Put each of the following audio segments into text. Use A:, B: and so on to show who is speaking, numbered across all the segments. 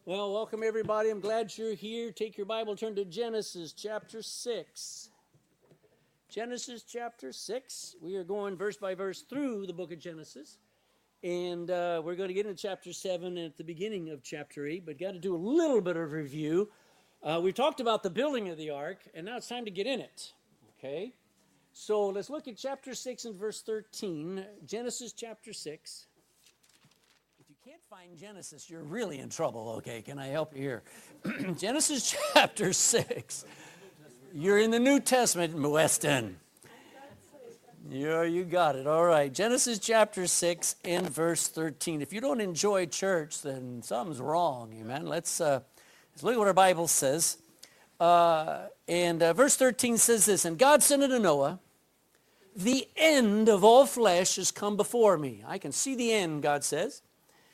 A: Well, welcome everybody. I'm glad you're here. Take your Bible, turn to Genesis chapter 6. Genesis chapter 6. We are going verse by verse through the book of Genesis. And we're going to get into chapter 7 at the beginning of chapter 8, but got to do a little bit of review. We talked about the building of the ark, and now it's time to get in it. Okay? So let's look at chapter 6 and verse 13. Genesis chapter 6. Can't find Genesis, you're really in trouble, okay? Can I help you here? Genesis chapter 6. You're in the New Testament, Weston. Yeah, you got it. All right. Genesis chapter 6 and verse 13. If you don't enjoy church, then something's wrong, amen? Let's look at what our Bible says. Verse 13 says this, "And God said unto Noah, the end of all flesh is come before me." I can see the end, God says.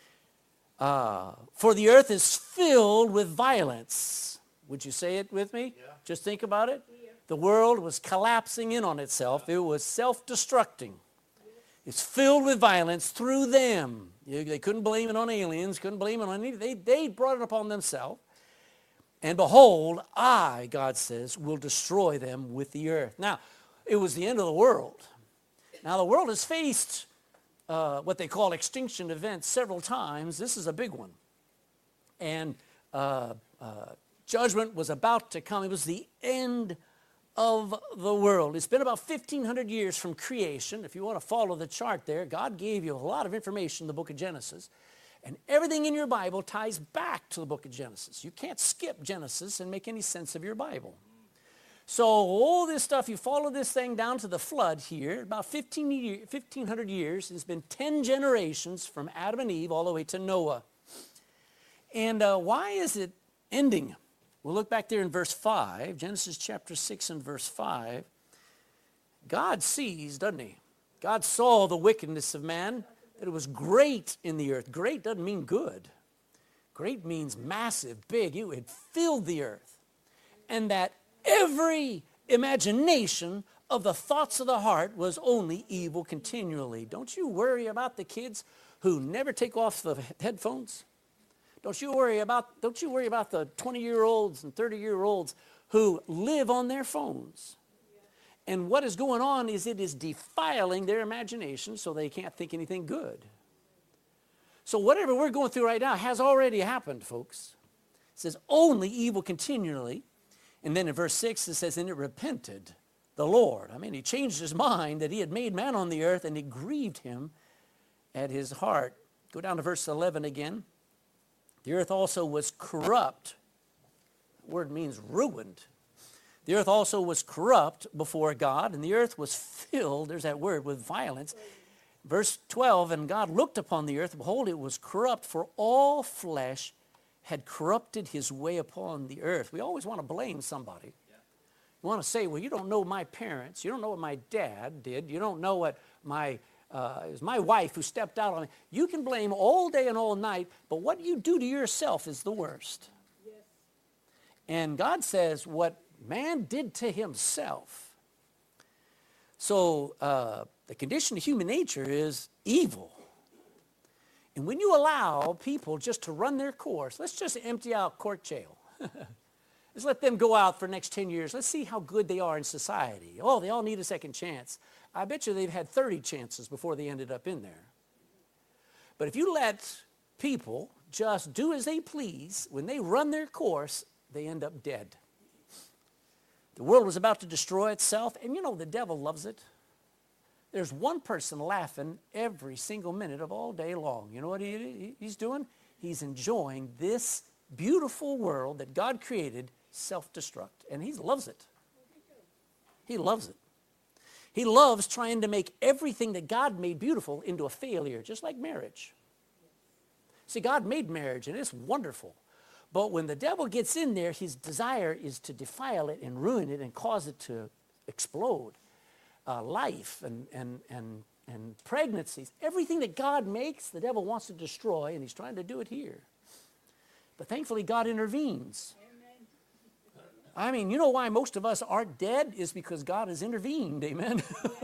A: "For the earth is filled with violence." Would you say it with me? Yeah. Just think about it. Yeah. The world was collapsing in on itself. It was self-destructing. Yeah. It's filled with violence through them. They couldn't blame it on aliens, couldn't blame it on anything. They brought it upon themselves. "And behold, I," God says, "will destroy them with the earth." Now, it was the end of the world. Now, the world has faced what they call extinction events several times. This is a big one. And judgment was about to come. It was the end of the world. It's been about 1,500 years from creation. If you want to follow the chart there, God gave you a lot of information in the book of Genesis. And everything in your Bible ties back to the book of Genesis. You can't skip Genesis and make any sense of your Bible. So all this stuff, you follow this thing down to the flood here, about 1,500 years. It's been 10 generations from Adam and Eve all the way to Noah. And why is it ending? We'll look back there in verse 5, Genesis chapter 6 and verse 5. God sees, doesn't he? God saw the wickedness of man, that it was great in the earth. Great doesn't mean good. Great means massive, big. It had filled the earth. And that every imagination of the thoughts of the heart was only evil continually. Don't you worry about the kids who never take off the headphones? Don't you worry about the 20-year-olds and 30-year-olds who live on their phones. And what is going on is it is defiling their imagination so they can't think anything good. So whatever we're going through right now has already happened, folks. It says only evil continually. And then in verse 6 it says, "And it repented the Lord." I mean, he changed his mind that he had made man on the earth, and it grieved him at his heart. Go down to verse 11 again. "The earth also was corrupt." The word means ruined. "The earth also was corrupt before God, and the earth was filled," there's that word, "with violence." Verse 12, "And God looked upon the earth, behold, it was corrupt, for all flesh had corrupted his way upon the earth." We always want to blame somebody. Yeah. You want to say, well, you don't know my parents. You don't know what my dad did. You don't know what it was my wife who stepped out on me. You can blame all day and all night, but what you do to yourself is the worst. Yes. And God says what man did to himself. So the condition of human nature is evil. And when you allow people just to run their course, let's just empty out court jail. Let's let them go out for the next 10 years. Let's see how good they are in society. Oh, they all need a second chance. I bet you they've had 30 chances before they ended up in there. But if you let people just do as they please, when they run their course, they end up dead. The world was about to destroy itself, and you know the devil loves it. There's one person laughing every single minute of all day long. You know what he's doing? He's enjoying this beautiful world that God created self-destruct. And he loves it. He loves it. He loves trying to make everything that God made beautiful into a failure, just like marriage. See, God made marriage, and it's wonderful. But when the devil gets in there, his desire is to defile it and ruin it and cause it to explode. Life and pregnancies, everything that God makes, the devil wants to destroy, and he's trying to do it here. But thankfully, God intervenes. Amen. I mean, you know why most of us aren't dead is because God has intervened. Amen.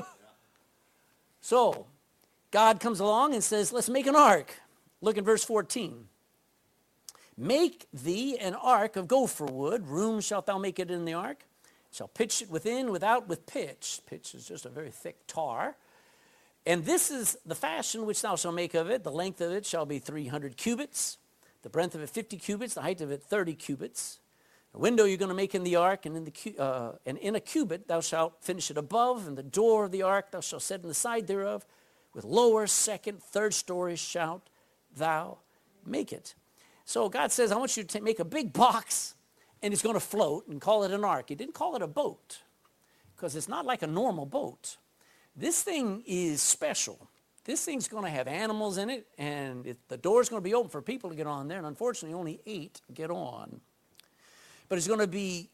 A: So, God comes along and says, let's make an ark. Look in verse 14. Make thee an ark of gopher wood. Room shalt thou make it in the ark. Shall pitch it within, without with pitch. Pitch is just a very thick tar. And this is the fashion which thou shalt make of it. The length of it shall be 300 cubits. The breadth of it 50 cubits. The height of it 30 cubits. The window you're going to make in the ark, and in a cubit thou shalt finish it above, and the door of the ark thou shalt set in the side thereof. With lower, second, third stories shalt thou make it. So God says, I want you to make a big box, and it's going to float, and call it an ark. He didn't call it a boat, because it's not like a normal boat. This thing is special. This thing's going to have animals in it, and the door's going to be open for people to get on there, and unfortunately only 8 get on. But it's going to be,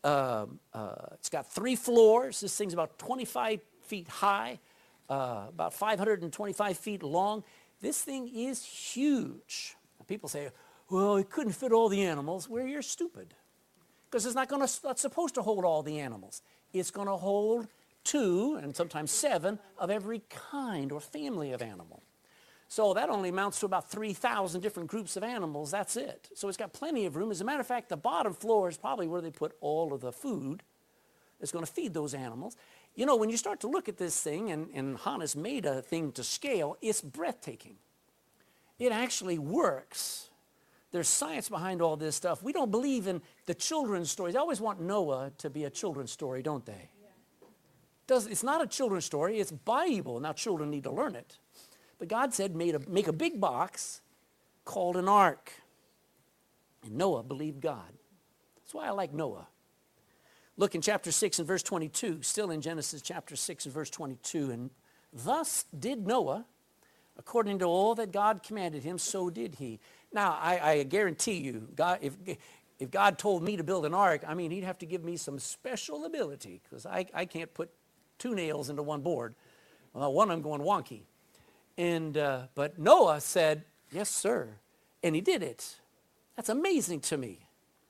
A: it's got 3 floors. This thing's about 25 feet high, about 525 feet long. This thing is huge. People say, well, it couldn't fit all the animals. Well, you're stupid. Because it's not supposed to hold all the animals. It's going to hold 2 and sometimes 7 of every kind or family of animal. So that only amounts to about 3,000 different groups of animals. That's it. So it's got plenty of room. As a matter of fact, the bottom floor is probably where they put all of the food that's going to feed those animals. You know, when you start to look at this thing, and Hannes made a thing to scale, it's breathtaking. It actually works. There's science behind all this stuff. We don't believe in the children's stories. They always want Noah to be a children's story, don't they? It's not a children's story. It's Bible. Now children need to learn it. But God said, make a big box called an ark. And Noah believed God. That's why I like Noah. Look in chapter 6 and verse 22, still in Genesis chapter 6 and verse 22. And thus did Noah, according to all that God commanded him, so did he. Now, I guarantee you, God, if God told me to build an ark, I mean, he'd have to give me some special ability, because I can't put 2 nails into one board. One of them going wonky. But Noah said, yes, sir. And he did it. That's amazing to me.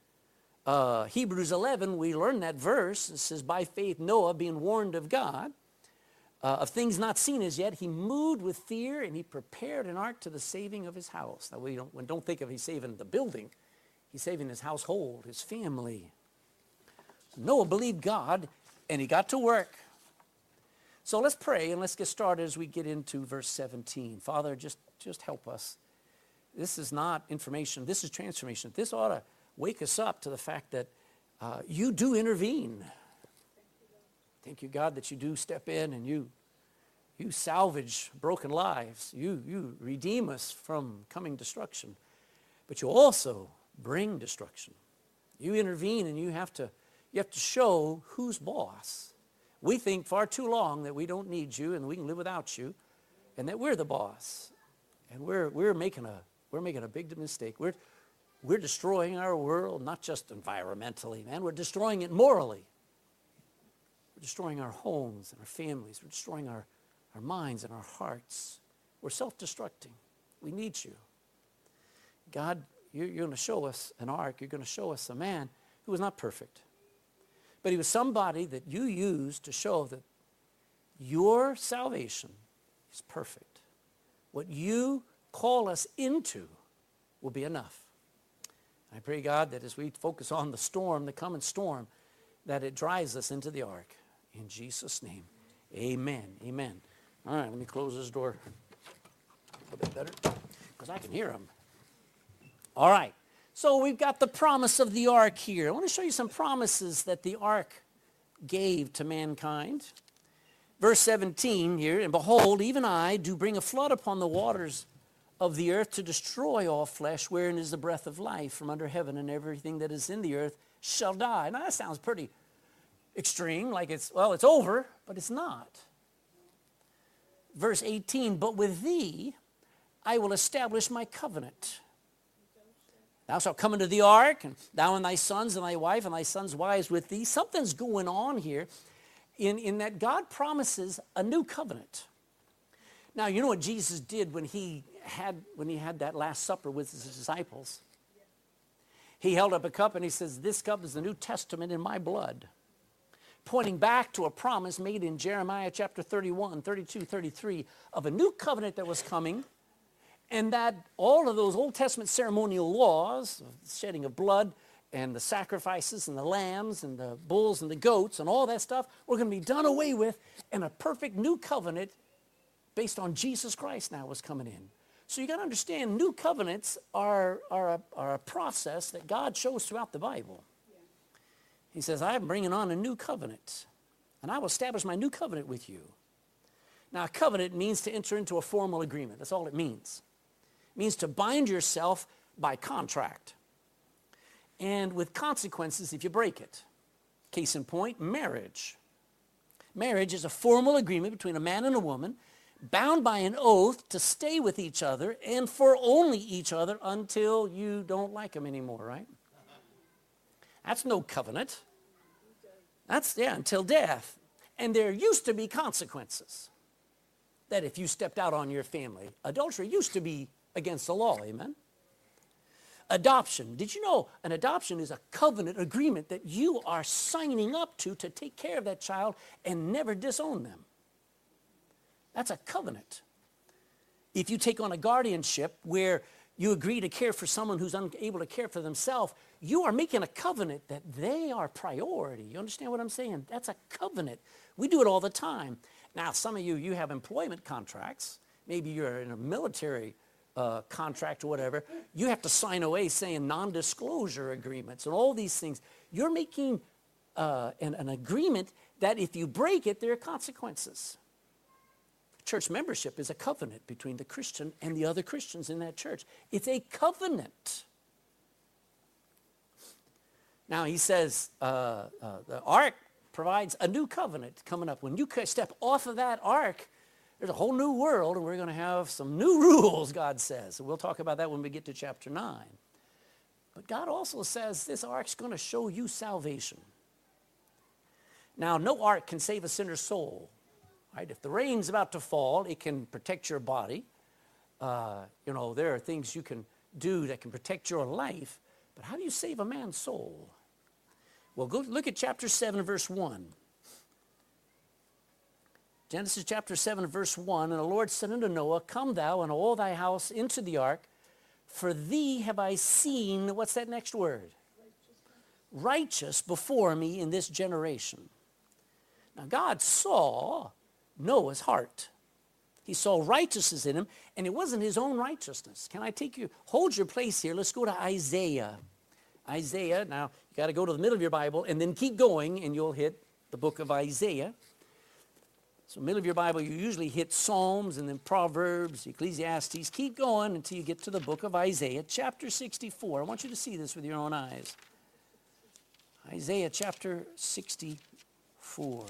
A: Hebrews 11, we learn that verse. It says, by faith Noah, being warned of God, of things not seen as yet, he moved with fear, and he prepared an ark to the saving of his house. Now, we don't think of he's saving the building. He's saving his household, his family. So Noah believed God, and he got to work. So let's pray, and let's get started as we get into verse 17. Father, just help us. This is not information. This is transformation. This ought to wake us up to the fact that you do intervene. Thank you, God, that you do step in and you salvage broken lives. You redeem us from coming destruction. But you also bring destruction. You intervene, and you have to show who's boss. We think far too long that we don't need you and we can live without you, and that we're the boss. And we're making a big mistake. We're destroying our world, not just environmentally, man. We're destroying it morally. We're destroying our homes and our families. We're destroying our minds and our hearts. We're self-destructing. We need you. God, you're going to show us an ark. You're going to show us a man who was not perfect. But he was somebody that you used to show that your salvation is perfect. What you call us into will be enough. I pray, God, that as we focus on the storm, the coming storm, that it drives us into the ark. In Jesus' name, amen. Amen. All right, let me close this door a bit better, because I can hear them. All right. So we've got the promise of the ark here. I want to show you some promises that the ark gave to mankind. Verse 17 here, and behold, even I do bring a flood upon the waters of the earth to destroy all flesh, wherein is the breath of life from under heaven, and everything that is in the earth shall die. Now that sounds pretty extreme, like it's over, but it's not. Verse 18, but with thee I will establish my covenant. Thou shalt come into the ark, and thou and thy sons and thy wife and thy sons' wives with thee. Something's going on here in that God promises a new covenant. Now, you know what Jesus did when he had that Last Supper with his disciples? He held up a cup and he says, this cup is the New Testament in my blood, pointing back to a promise made in Jeremiah chapter 31, 32, 33 of a new covenant that was coming. And that all of those Old Testament ceremonial laws, the shedding of blood and the sacrifices and the lambs and the bulls and the goats and all that stuff, were going to be done away with, and a perfect new covenant based on Jesus Christ now was coming in. So you got to understand, new covenants are a process that God shows throughout the Bible. He says, I'm bringing on a new covenant, and I will establish my new covenant with you. Now, a covenant means to enter into a formal agreement. That's all it means. It means to bind yourself by contract, and with consequences if you break it. Case in point, marriage. Marriage is a formal agreement between a man and a woman, bound by an oath to stay with each other and for only each other until you don't like them anymore, right? That's no covenant. That's, until death. And there used to be consequences that if you stepped out on your family. Adultery used to be against the law, amen? Adoption. Did you know an adoption is a covenant agreement that you are signing up to take care of that child and never disown them? That's a covenant. If you take on a guardianship where you agree to care for someone who's unable to care for themselves, you are making a covenant that they are priority. You understand what I'm saying? That's a covenant. We do it all the time. Now, some of you have employment contracts. Maybe you're in a military contract or whatever. You have to sign away saying non-disclosure agreements and all these things. You're making an agreement that if you break it, there are consequences. Church membership is a covenant between the Christian and the other Christians in that church. It's a covenant. Now, he says the ark provides a new covenant coming up. When you step off of that ark, there's a whole new world, and we're going to have some new rules, God says. And we'll talk about that when we get to chapter 9. But God also says this ark's going to show you salvation. Now, no ark can save a sinner's soul. Right? If the rain's about to fall, it can protect your body. There are things you can do that can protect your life. But how do you save a man's soul? Well, go look at chapter 7, verse 1. Genesis chapter 7, verse 1. And the Lord said unto Noah, Come thou and all thy house into the ark, for thee have I seen, what's that next word? Righteous before me in this generation. Now, God saw Noah's heart. He saw righteousness in him, and it wasn't his own righteousness. Can I take you, hold your place here. Let's go to Isaiah. Isaiah, now you got to go to the middle of your Bible and then keep going, and you'll hit the book of Isaiah. So middle of your Bible, you usually hit Psalms and then Proverbs, Ecclesiastes. Keep going until you get to the book of Isaiah, chapter 64. I want you to see this with your own eyes. Isaiah chapter 64.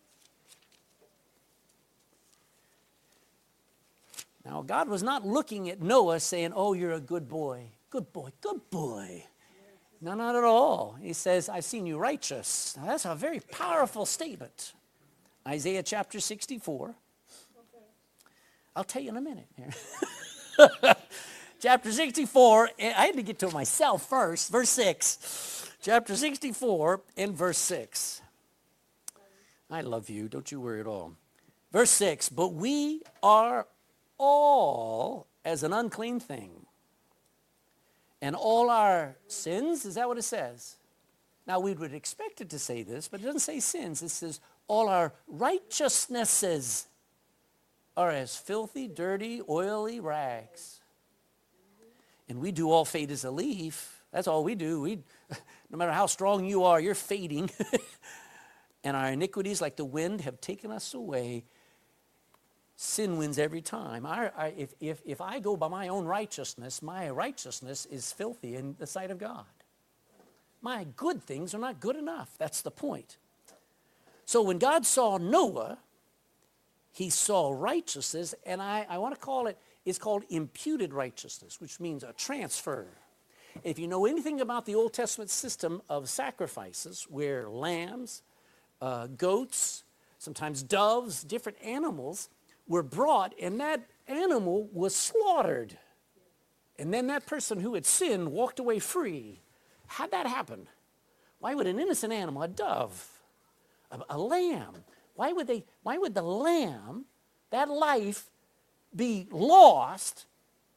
A: Now, God was not looking at Noah saying, oh, you're a good boy. Good boy, good boy. No, not at all. He says, I've seen you righteous. Now, that's a very powerful statement. Isaiah chapter 64. I'll tell you in a minute here. Chapter 64, I had to get to it myself first. Verse 6. Chapter 64 and verse 6. I love you. Don't you worry at all. Verse 6. But we are all as an unclean thing, and all our sins, is that what it says? Now, we would expect it to say this, but it doesn't say sins. It says all our righteousnesses are as filthy, dirty, oily rags. And we do all fade as a leaf. That's all we do. No matter how strong you are, you're fading. And our iniquities, like the wind, have taken us away. Sin wins every time. If I go by my own righteousness, my righteousness is filthy in the sight of God. My good things are not good enough. That's the point. So when God saw Noah, he saw righteousness, and I want to call it, it's called imputed righteousness, which means a transfer. If you know anything about the Old Testament system of sacrifices, where lambs, goats, sometimes doves, different animals were brought, and that animal was slaughtered. And then that person who had sinned walked away free. How'd that happen? Why would an innocent animal, a dove, a lamb, why would the lamb, that life, be lost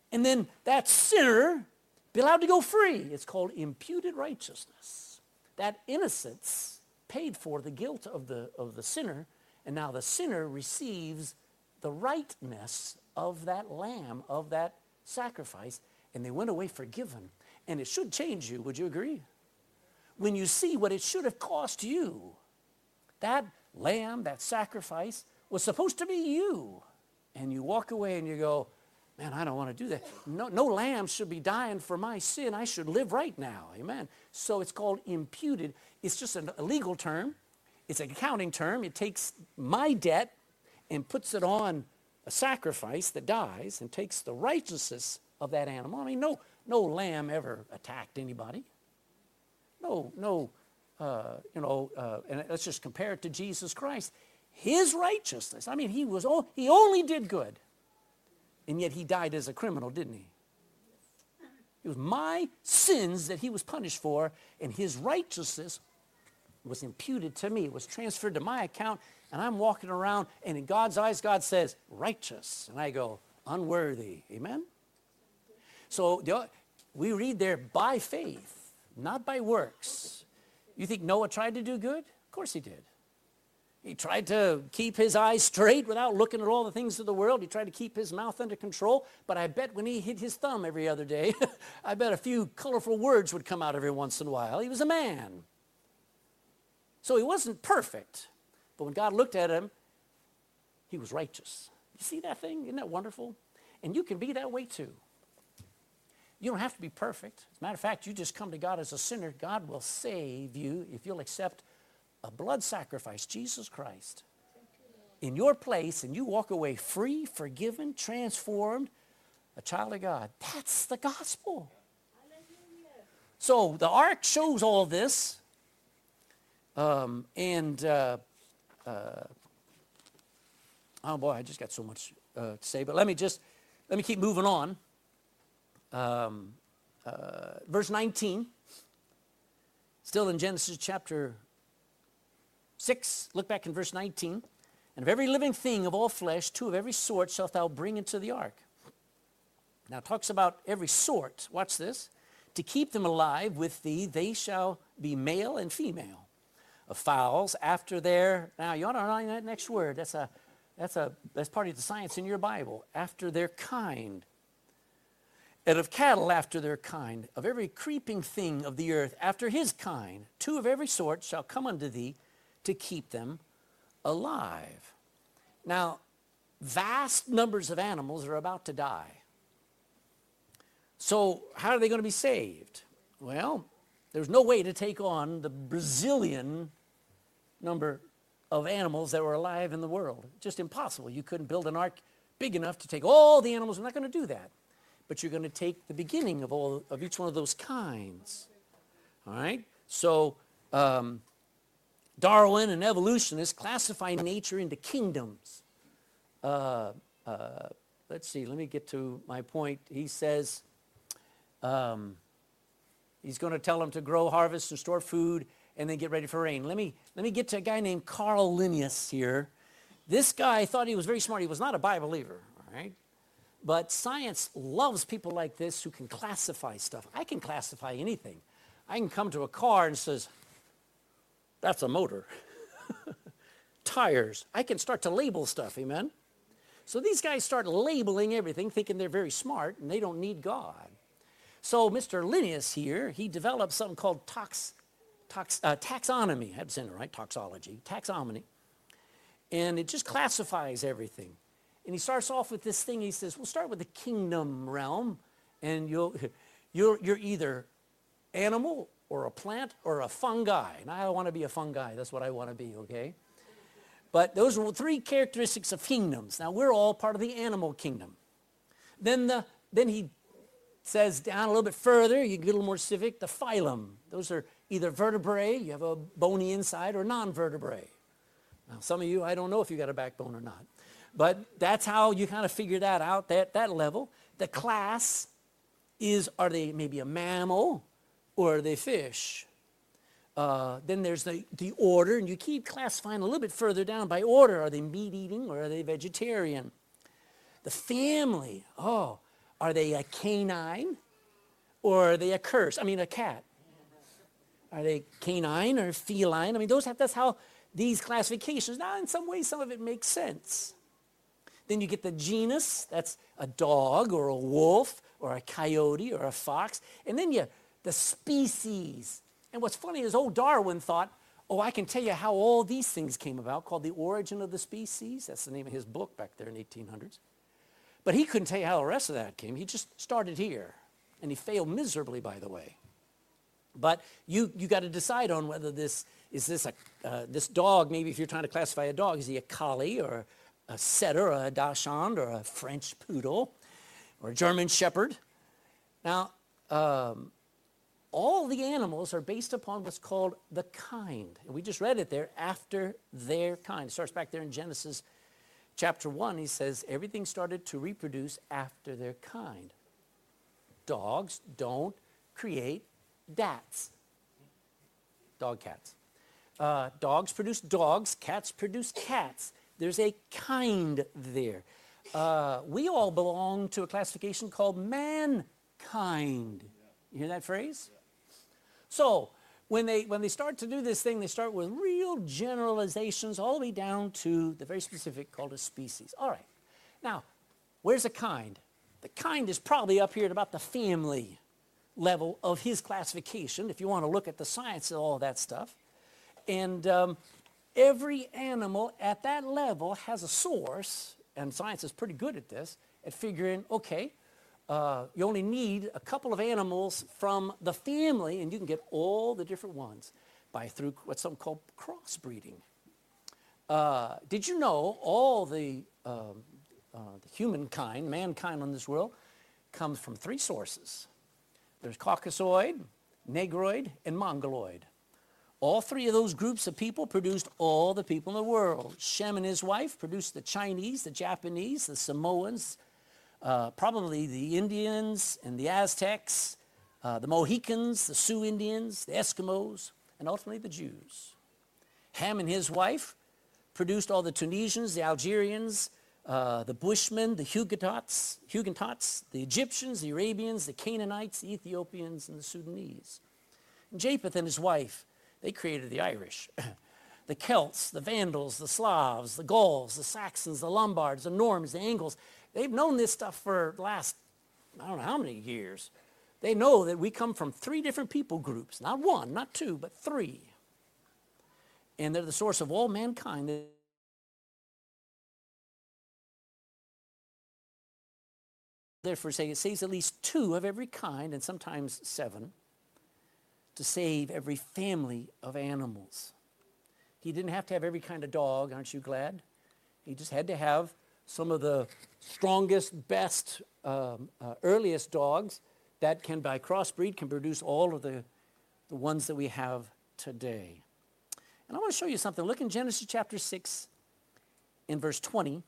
A: And then that sinner be allowed to go free. It's called imputed righteousness. That innocence paid for the guilt of the sinner, and now the sinner receives the rightness of that lamb, of that sacrifice, and they went away forgiven. And it should change you, would you agree? When you see what it should have cost you, that lamb, that sacrifice, was supposed to be you. And you walk away and you go, man, I don't want to do that. No lamb should be dying for my sin. I should live right now. Amen. So it's called imputed. It's just a legal term. It's an accounting term. It takes my debt and puts it on a sacrifice that dies and takes the righteousness of that animal. I mean, no lamb ever attacked anybody. And let's just compare it to Jesus Christ. His righteousness, I mean, he only did good. And yet he died as a criminal, didn't he? It was my sins that he was punished for, and his righteousness was imputed to me. It was transferred to my account, and I'm walking around, and in God's eyes, God says, righteous. And I go, unworthy. Amen? So we read there, by faith, not by works. You think Noah tried to do good? Of course he did. He tried to keep his eyes straight without looking at all the things of the world. He tried to keep his mouth under control. But I bet when he hit his thumb every other day, I bet a few colorful words would come out every once in a while. He was a man. So he wasn't perfect. But when God looked at him, he was righteous. You see that thing? Isn't that wonderful? And you can be that way too. You don't have to be perfect. As a matter of fact, you just come to God as a sinner. God will save you if you'll accept a blood sacrifice, Jesus Christ, in your place, and you walk away free, forgiven, transformed, a child of God. That's the gospel. So the ark shows all this, oh boy, I just got so much to say, but let me keep moving on. Verse 19, still in Genesis chapter 6, look back in verse 19. And of every living thing of all flesh, 2 of every sort shalt thou bring into the ark. Now it talks about every sort. Watch this. To keep them alive with thee, they shall be male and female. Of fowls after their, now you ought to know that next word. That's part of the science in your Bible. After their kind. And of cattle after their kind. Of every creeping thing of the earth after his kind. 2 of every sort shall come unto thee, to keep them alive. Now, vast numbers of animals are about to die. So how are they going to be saved? Well, there's no way to take on the Brazilian number of animals that were alive in the world. Just impossible. You couldn't build an ark big enough to take all the animals. We're not going to do that. But you're going to take the beginning of each one of those kinds. All right? So Darwin, an evolutionist, classify nature into kingdoms. Let's see, let me get to my point. He says he's going to tell them to grow, harvest, and store food, and then get ready for rain. Let me get to a guy named Carl Linnaeus here. This guy thought he was very smart. He was not a Bible believer, all right? But science loves people like this who can classify stuff. I can classify anything. I can come to a car and says, that's a motor. Tires. I can start to label stuff, amen? So these guys start labeling everything, thinking they're very smart, and they don't need God. So Mr. Linnaeus here, he developed something called taxonomy. I had to say it right, toxology, taxonomy. And it just classifies everything. And he starts off with this thing. He says, we'll start with the kingdom realm, and you're either animal or a plant or a fungi. And I want to be a fungi. That's what I want to be, okay? But those are 3 characteristics of kingdoms. Now, we're all part of the animal kingdom. Then he says down a little bit further, you get a little more specific, the phylum. Those are either vertebrae, you have a bony inside, or non-vertebrae. Now, some of you, I don't know if you got a backbone or not. But that's how you kind of figure that out, that level. The class is, are they maybe a mammal or are they fish? Then there's the order, and you keep classifying a little bit further down by order. Are they meat-eating or are they vegetarian? The family, Are they a canine or are they a curse? I mean, a cat. Are they canine or feline? I mean, that's how these classifications. Now, in some ways, some of it makes sense. Then you get the genus. That's a dog or a wolf or a coyote or a fox. And then the species. And what's funny is old Darwin thought, oh, I can tell you how all these things came about, called The Origin of the Species. That's the name of his book back there in the 1800s. But he couldn't tell you how the rest of that came. He just started here. And he failed miserably, by the way. But you got to decide on whether this dog, maybe if you're trying to classify a dog, is he a collie or a setter or a dachshund or a French poodle or a German shepherd? Now, all the animals are based upon what's called the kind. And we just read it there, after their kind. It starts back there in Genesis chapter 1. He says everything started to reproduce after their kind. Dogs don't create dats. Dog cats. Dogs produce dogs. Cats produce cats. There's a kind there. We all belong to a classification called mankind. You hear that phrase? So when they start to do this thing, they start with real generalizations all the way down to the very specific called a species. All right. Now, where's a kind? The kind is probably up here at about the family level of his classification, if you want to look at the science of all that stuff. And every animal at that level has a source, and science is pretty good at this, at figuring, okay, you only need a couple of animals from the family, and you can get all the different ones through what's something called crossbreeding. Did you know all the humankind, mankind on this world, comes from three sources? There's Caucasoid, Negroid, and Mongoloid. All three of those groups of people produced all the people in the world. Shem and his wife produced the Chinese, the Japanese, the Samoans, probably the Indians and the Aztecs, the Mohicans, the Sioux Indians, the Eskimos, and ultimately the Jews. Ham and his wife produced all the Tunisians, the Algerians, the Bushmen, the Huguenots, the Egyptians, the Arabians, the Canaanites, the Ethiopians, and the Sudanese. And Japheth and his wife, they created the Irish. The Celts, the Vandals, the Slavs, the Gauls, the Saxons, the Lombards, the Normans, the Angles. They've known this stuff for the last, I don't know how many years. They know that we come from three different people groups. Not one, not two, but three. And they're the source of all mankind. Therefore, say it saves at least two of every kind, and sometimes seven, to save every family of animals. He didn't have to have every kind of dog, aren't you glad? He just had to have some of the strongest, best, earliest dogs that can, by crossbreed, can produce all of the ones that we have today. And I want to show you something. Look in Genesis chapter 6 in verse 20.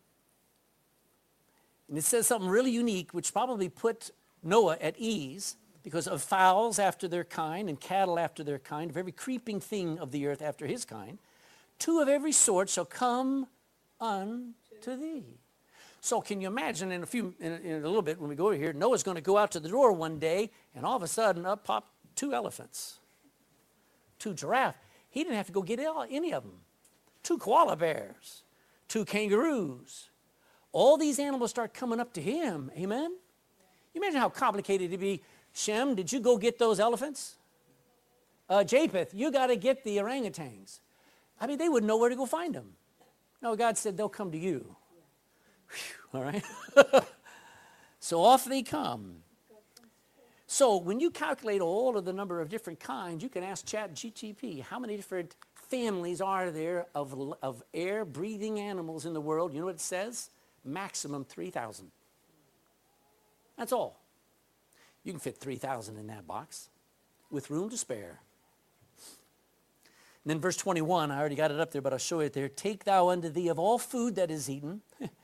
A: And it says something really unique, which probably put Noah at ease, because of fowls after their kind and cattle after their kind, of every creeping thing of the earth after his kind, two of every sort shall come unto thee. So can you imagine in a little bit when we go over here, Noah's going to go out to the door one day, and all of a sudden up pop two elephants, two giraffes. He didn't have to go get any of them. Two koala bears, two kangaroos. All these animals start coming up to him. Amen? You imagine how complicated it'd be. Shem, did you go get those elephants? Japheth, you got to get the orangutans. I mean, they wouldn't know where to go find them. No, God said they'll come to you. Whew, all right? So off they come. So when you calculate all of the number of different kinds, you can ask ChatGPT, how many different families are there of air-breathing animals in the world? You know what it says? Maximum 3,000. That's all. You can fit 3,000 in that box with room to spare. And then verse 21, I already got it up there, but I'll show it there. Take thou unto thee of all food that is eaten,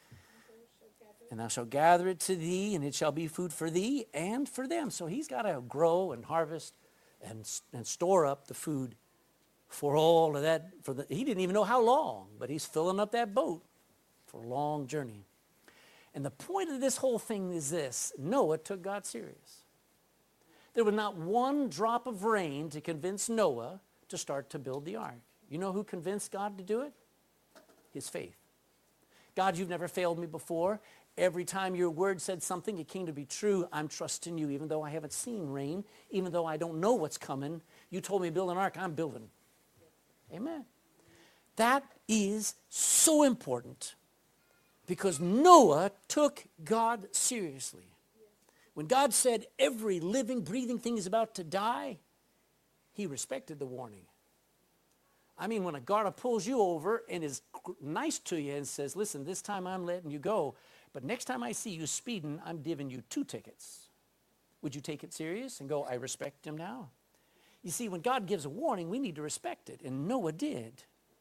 A: and thou shalt gather it to thee, and it shall be food for thee and for them. So he's got to grow and harvest and store up the food for all of that. He didn't even know how long, but he's filling up that boat for a long journey. And the point of this whole thing is this: Noah took God serious. There was not one drop of rain to convince Noah to start to build the ark. You know who convinced God to do it? His faith. God, you've never failed me before. Every time your word said something, it came to be true. I'm trusting you, even though I haven't seen rain, even though I don't know what's coming. You told me to build an ark, I'm building. Amen. That is so important because Noah took God seriously. When God said every living, breathing thing is about to die, he respected the warning. I mean, when a guard pulls you over and is nice to you and says, listen, this time I'm letting you go, but next time I see you speeding, I'm giving you 2 tickets. Would you take it serious and go, I respect him now? You see, when God gives a warning, we need to respect it, and Noah did.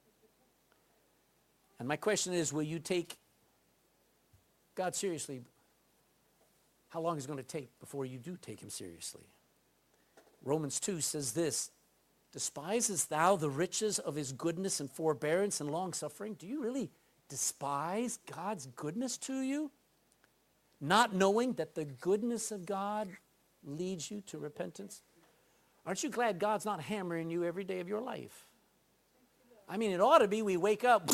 A: And my question is, will you take God seriously? How long is it going to take before you do take him seriously? Romans 2 says this: despisest thou the riches of his goodness and forbearance and long-suffering? Do you really despise God's goodness to you? Not knowing that the goodness of God leads you to repentance? Aren't you glad God's not hammering you every day of your life? I mean, it ought to be we wake up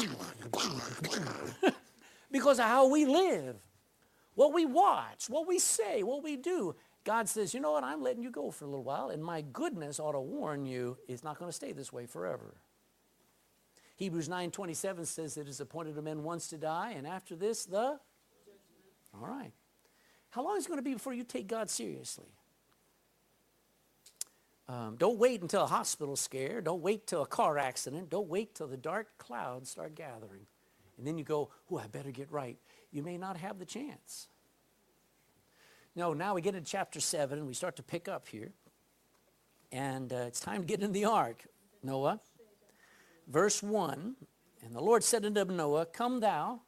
A: because of how we live, what we watch, what we say, what we do. God says, you know what, I'm letting you go for a little while, and my goodness ought to warn you it's not going to stay this way forever. Hebrews 9:27 says it is appointed to men once to die, and after this, the judgment. All right. How long is it going to be before you take God seriously? Don't wait until a hospital scare. Don't wait till a car accident. Don't wait till the dark clouds start gathering. And then you go, oh, I better get right. You may not have the chance. No, now we get into chapter 7, and we start to pick up here. And it's time to get in the ark, Noah. Verse 1, and the Lord said unto Noah, come thou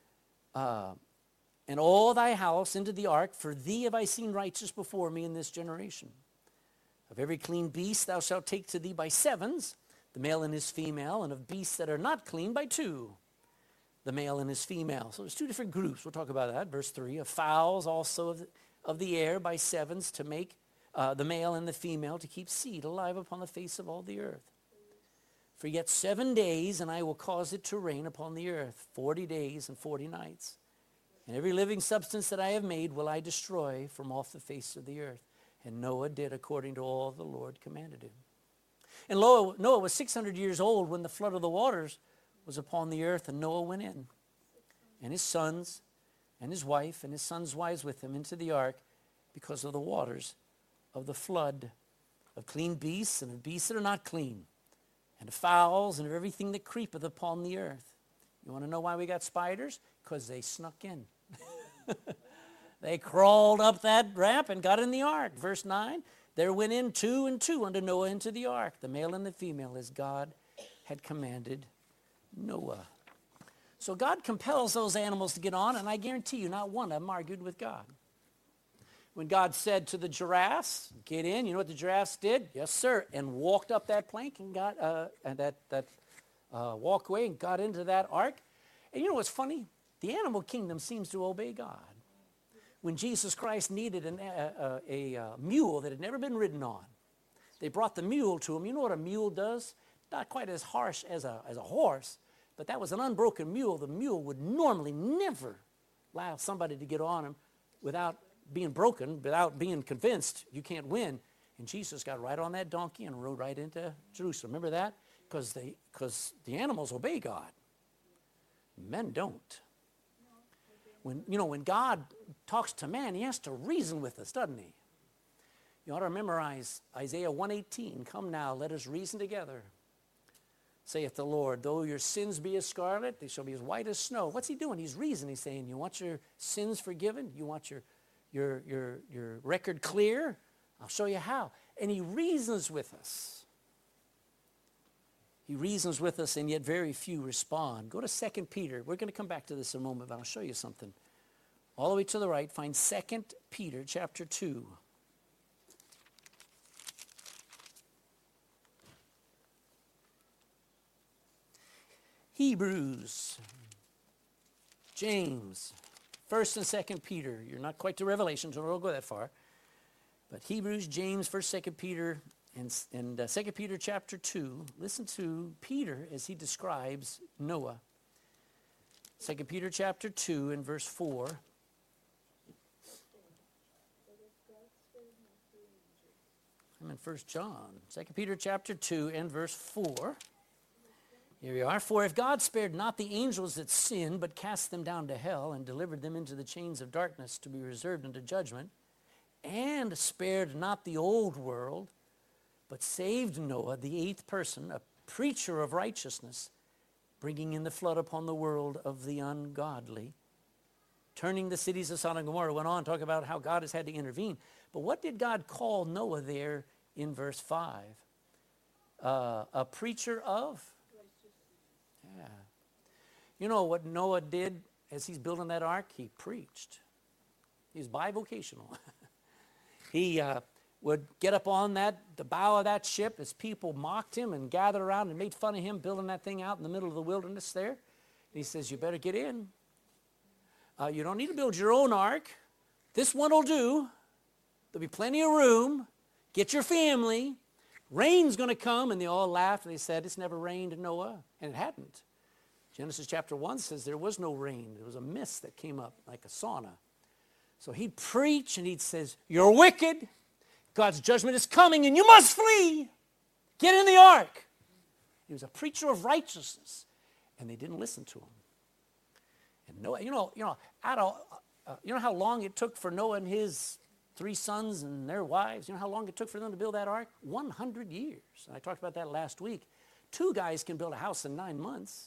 A: and all thy house into the ark, for thee have I seen righteous before me in this generation. Of every clean beast thou shalt take to thee by 7s, the male and his female, and of beasts that are not clean by 2, the male and his female. So there's 2 different groups. We'll talk about that. Verse 3, of fowls also of the air by 7s, to make the male and the female, to keep seed alive upon the face of all the earth. For yet 7 days, and I will cause it to rain upon the earth, 40 days and 40 nights. And every living substance that I have made will I destroy from off the face of the earth. And Noah did according to all the Lord commanded him. And Noah was 600 years old when the flood of the waters was upon the earth, and Noah went in, and his sons, and his wife, and his sons' wives with him into the ark, because of the waters of the flood, of clean beasts, and of beasts that are not clean, and of fowls, and of everything that creepeth upon the earth. You want to know why we got spiders? Because they snuck in. They crawled up that ramp and got in the ark. Verse 9, there went in 2 and 2 unto Noah into the ark, the male and the female, as God had commanded Noah. So God compels those animals to get on, and I guarantee you not one of them argued with God. When God said to the giraffes, get in, you know what the giraffes did? Yes, sir, and walked up that plank and got that walkway and got into that ark. And you know what's funny? The animal kingdom seems to obey God. When Jesus Christ needed a mule that had never been ridden on, they brought the mule to him. You know what a mule does? Not quite as harsh as a horse, but that was an unbroken mule. The mule would normally never allow somebody to get on him without being broken, without being convinced you can't win. And Jesus got right on that donkey and rode right into Jerusalem. Remember that? Because the animals obey God. Men don't. When God talks to man, he has to reason with us, doesn't he? You ought to memorize Isaiah 1:18. Come now, let us reason together. Saith the Lord, though your sins be as scarlet, they shall be as white as snow. What's he doing? He's reasoning. He's saying, you want your sins forgiven? You want your record clear? I'll show you how. And he reasons with us. He reasons with us, and yet very few respond. Go to 2 Peter. We're going to come back to this in a moment, but I'll show you something. All the way to the right, find 2 Peter chapter 2. Hebrews, James, 1st and 2nd Peter. You're not quite to Revelation, so don't go that far. But Hebrews, James, 1st, 2nd Peter, and 2 Peter chapter 2. Listen to Peter as he describes Noah. 2 Peter chapter 2 and verse 4. I'm in 1 John. 2 Peter chapter 2 and verse 4. Here we are. For if God spared not the angels that sinned, but cast them down to hell and delivered them into the chains of darkness to be reserved unto judgment, and spared not the old world, but saved Noah, the 8th person, a preacher of righteousness, bringing in the flood upon the world of the ungodly, turning the cities of Sodom and Gomorrah. Went on to talk about how God has had to intervene. But what did God call Noah there in verse 5? A preacher of? Yeah. You know what Noah did as he's building that ark? He preached. He's bivocational. He would get up on the bow of that ship as people mocked him and gathered around and made fun of him building that thing out in the middle of the wilderness there. And he says, you better get in. You don't need to build your own ark. This one will do. There'll be plenty of room. Get your family. Rain's going to come. And they all laughed and they said, it's never rained in Noah. And it hadn't. Genesis chapter 1 says there was no rain. There was a mist that came up like a sauna. So he'd preach and he'd say, you're wicked. God's judgment is coming and you must flee. Get in the ark. He was a preacher of righteousness. And they didn't listen to him. And Noah, you know how long it took for Noah and his 3 sons and their wives? You know how long it took for them to build that ark? 100 years. And I talked about that last week. 2 guys can build a house in 9 months.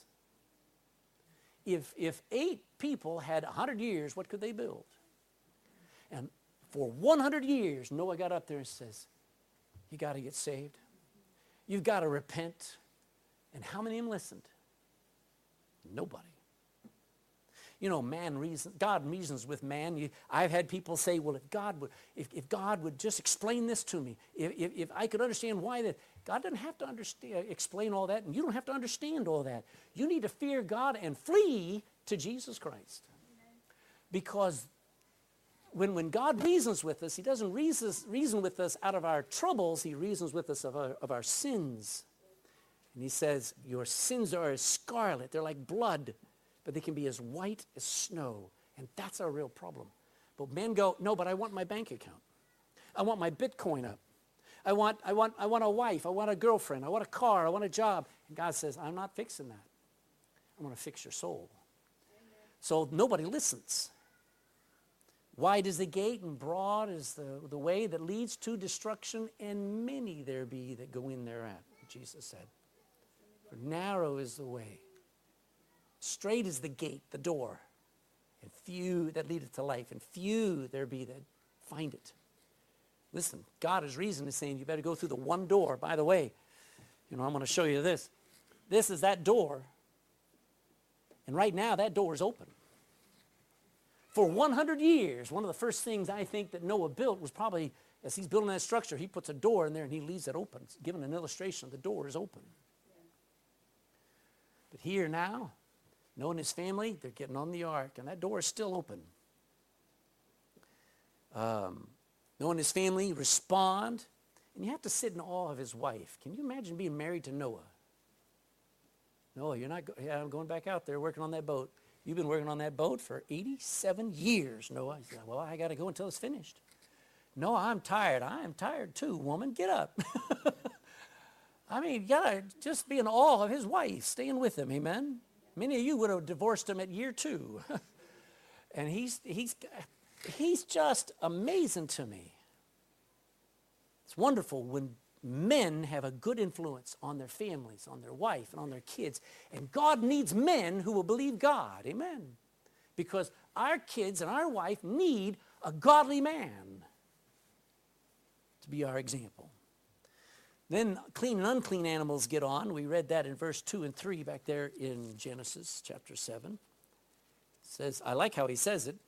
A: If 8 people had 100 years, what could they build? And for 100 years, Noah got up there and says, you got to get saved. You've got to repent. And how many of them listened? Nobody. You know, God reasons with man. I've had people say, well, if God would just explain this to me, if I could understand why that, God doesn't have to explain all that, and you don't have to understand all that. You need to fear God and flee to Jesus Christ. Because when God reasons with us, he doesn't reason with us out of our troubles. He reasons with us of our sins. And he says, your sins are as scarlet. They're like blood, but they can be as white as snow. And that's our real problem. But men go, no, but I want my bank account. I want my Bitcoin up. I want a wife. I want a girlfriend. I want a car. I want a job. And God says, I'm not fixing that. I'm going to fix your soul. Amen. So nobody listens. Wide is the gate and broad is the way that leads to destruction, and many there be that go in thereat, Jesus said. For narrow is the way. Straight is the gate, the door, and few that leadeth to life, and few there be that find it. Listen, God is reason is saying you better go through the one door. By the way, I'm going to show you this. This is that door, and right now that door is open. For 100 years, one of the first things I think that Noah built was probably, as he's building that structure, he puts a door in there and he leaves it open, giving an illustration. The door is open. But here now, Noah and his family, they're getting on the ark, and that door is still open. Noah and his family respond, and you have to sit in awe of his wife. Can you imagine being married to Noah? Noah, you're not, I'm going back out there working on that boat. You've been working on that boat for 87 years, Noah. He said, well, I got to go until it's finished. Noah, I'm tired. I am tired too, woman. Get up. I mean, you got to just be in awe of his wife, staying with him, amen? Many of you would have divorced him at year 2. And he's just amazing to me. It's wonderful when men have a good influence on their families, on their wife, and on their kids. And God needs men who will believe God. Amen. Because our kids and our wife need a godly man to be our example. Then clean and unclean animals get on. We read that in verse 2 and 3 back there in Genesis chapter 7. It says, I like how he says it.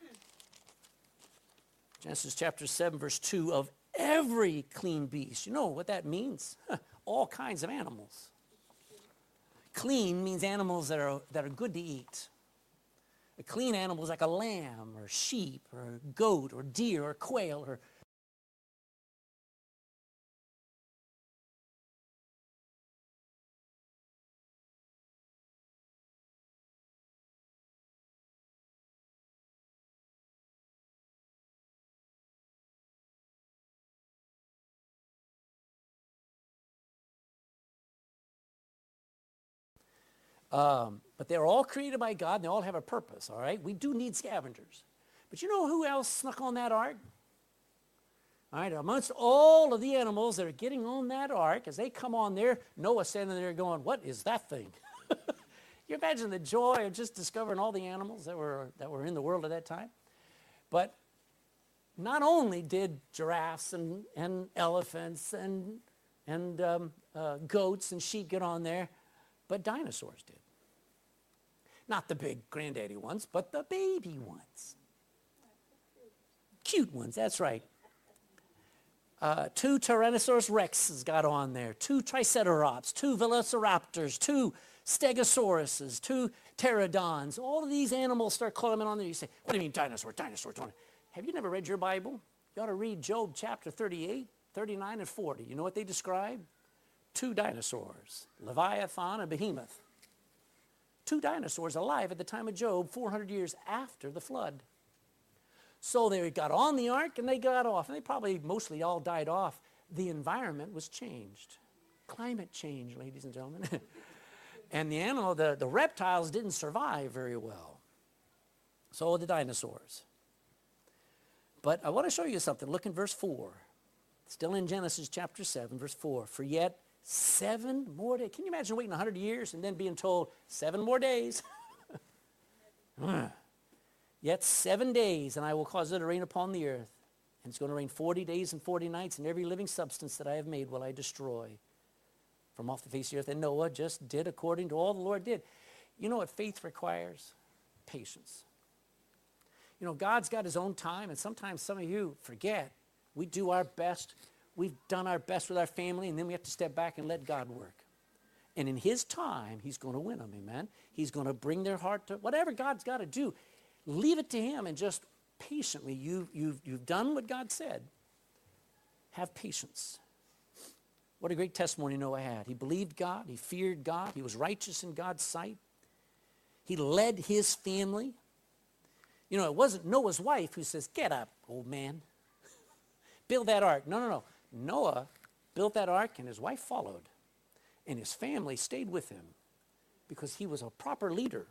A: Genesis chapter 7, verse 2, of every clean beast. You know what that means? All kinds of animals. Clean means animals that are good to eat. A clean animal is like a lamb or sheep or a goat or deer or quail or but they're all created by God, and they all have a purpose, all right? We do need scavengers. But you know who else snuck on that ark? All right, amongst all of the animals that are getting on that ark, as they come on there, Noah's standing there going, what is that thing? You imagine the joy of just discovering all the animals that were in the world at that time? But not only did giraffes and elephants and goats and sheep get on there, but dinosaurs did. Not the big granddaddy ones, but the baby ones. Cute ones, that's right. 2 Tyrannosaurus Rexes got on there, 2 Triceratops, 2 Velociraptors, 2 Stegosauruses, 2 Pterodons. All of these animals start climbing on there. You say, what do you mean dinosaur? Have you never read your Bible? You ought to read Job chapter 38, 39, and 40. You know what they describe? 2 dinosaurs, Leviathan and Behemoth. 2 dinosaurs alive at the time of Job, 400 years after the flood. So they got on the ark and they got off. And they probably mostly all died off. The environment was changed. Climate change, ladies and gentlemen. And the reptiles didn't survive very well. So did the dinosaurs. But I want to show you something. Look in verse 4. Still in Genesis chapter 7, verse 4. For yet 7 more days. Can you imagine waiting 100 years and then being told 7 more days? Yet 7 days, and I will cause it to rain upon the earth. And it's going to rain 40 days and 40 nights, and every living substance that I have made will I destroy from off the face of the earth. And Noah just did according to all the Lord did. You know what faith requires? Patience. You know, God's got his own time, and sometimes some of you forget. We do our best. We've done our best with our family, and then we have to step back and let God work. And in his time, he's going to win them, amen? He's going to bring their heart to whatever God's got to do. Leave it to him and just patiently, you've done what God said. Have patience. What a great testimony Noah had. He believed God. He feared God. He was righteous in God's sight. He led his family. You know, it wasn't Noah's wife who says, get up, old man. Build that ark. No. Noah built that ark and his wife followed. And his family stayed with him because he was a proper leader.